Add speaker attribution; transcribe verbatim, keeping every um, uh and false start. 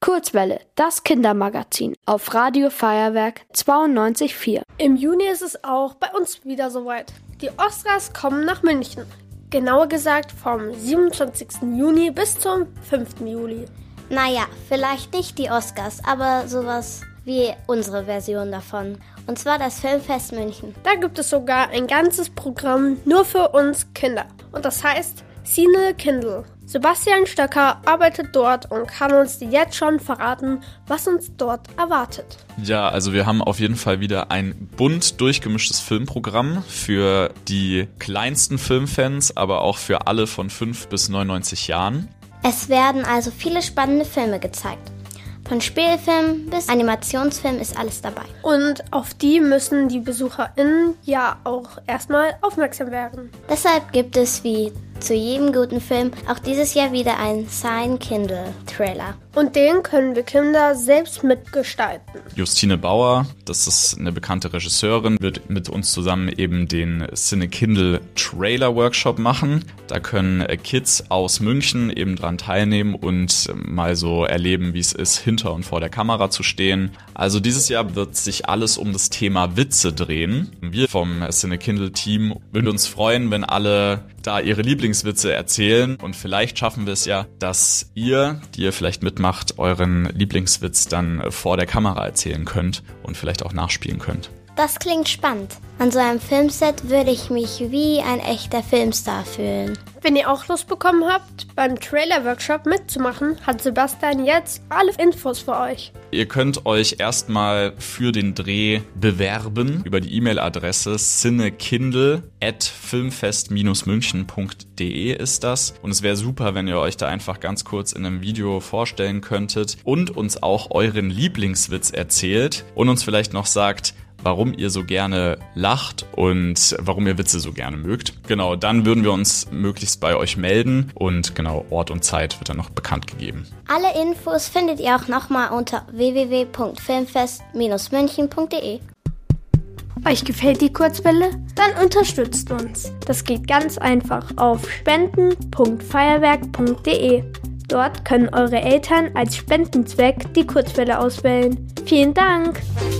Speaker 1: Kurzwelle, das Kindermagazin auf Radio Feuerwerk zweiundneunzig Komma vier.
Speaker 2: Im Juni ist es auch bei uns wieder soweit. Die Oscars kommen nach München. Genauer gesagt vom siebenundzwanzigsten Juni bis zum fünften Juli.
Speaker 3: Naja, vielleicht nicht die Oscars, aber sowas wie unsere Version davon. Und zwar das Filmfest München.
Speaker 2: Da gibt es sogar ein ganzes Programm nur für uns Kinder. Und das heißt Cine Kindle. Sebastian Stöcker arbeitet dort und kann uns jetzt schon verraten, was uns dort erwartet.
Speaker 4: Ja, also wir haben auf jeden Fall wieder ein bunt durchgemischtes Filmprogramm für die kleinsten Filmfans, aber auch für alle von fünf bis neunundneunzig Jahren.
Speaker 3: Es werden also viele spannende Filme gezeigt. Von Spielfilm bis Animationsfilm ist alles dabei.
Speaker 2: Und auf die müssen die BesucherInnen ja auch erstmal aufmerksam werden.
Speaker 3: Deshalb gibt es wie zu jedem guten Film auch dieses Jahr wieder einen Cine Kindle Trailer.
Speaker 2: Und den können wir Kinder selbst mitgestalten.
Speaker 4: Justine Bauer, das ist eine bekannte Regisseurin, wird mit uns zusammen eben den Cine Kindle Trailer Workshop machen. Da können Kids aus München eben dran teilnehmen und mal so erleben, wie es ist, hinter und vor der Kamera zu stehen. Also dieses Jahr wird sich alles um das Thema Witze drehen. Wir vom Cine Kindle Team würden uns freuen, wenn alle da ihre Lieblingswitze erzählen, und vielleicht schaffen wir es ja, dass ihr, die ihr vielleicht mitmacht, euren Lieblingswitz dann vor der Kamera erzählen könnt und vielleicht auch nachspielen könnt.
Speaker 3: Das klingt spannend. An so einem Filmset würde ich mich wie ein echter Filmstar fühlen.
Speaker 2: Wenn ihr auch Lust bekommen habt, beim Trailer-Workshop mitzumachen, hat Sebastian jetzt alle Infos für euch.
Speaker 4: Ihr könnt euch erstmal für den Dreh bewerben über die E-Mail-Adresse cinekindle at filmfest münchen punkt de ist das. Und es wäre super, wenn ihr euch da einfach ganz kurz in einem Video vorstellen könntet und uns auch euren Lieblingswitz erzählt und uns vielleicht noch sagt, warum ihr so gerne lacht und warum ihr Witze so gerne mögt. Genau, dann würden wir uns möglichst bei euch melden und genau, Ort und Zeit wird dann noch bekannt gegeben.
Speaker 3: Alle Infos findet ihr auch nochmal unter w w w punkt filmfest münchen punkt de.
Speaker 1: Euch gefällt die Kurzwelle? Dann unterstützt uns. Das geht ganz einfach auf spenden punkt feuerwerk punkt de. Dort können eure Eltern als Spendenzweck die Kurzwelle auswählen. Vielen Dank!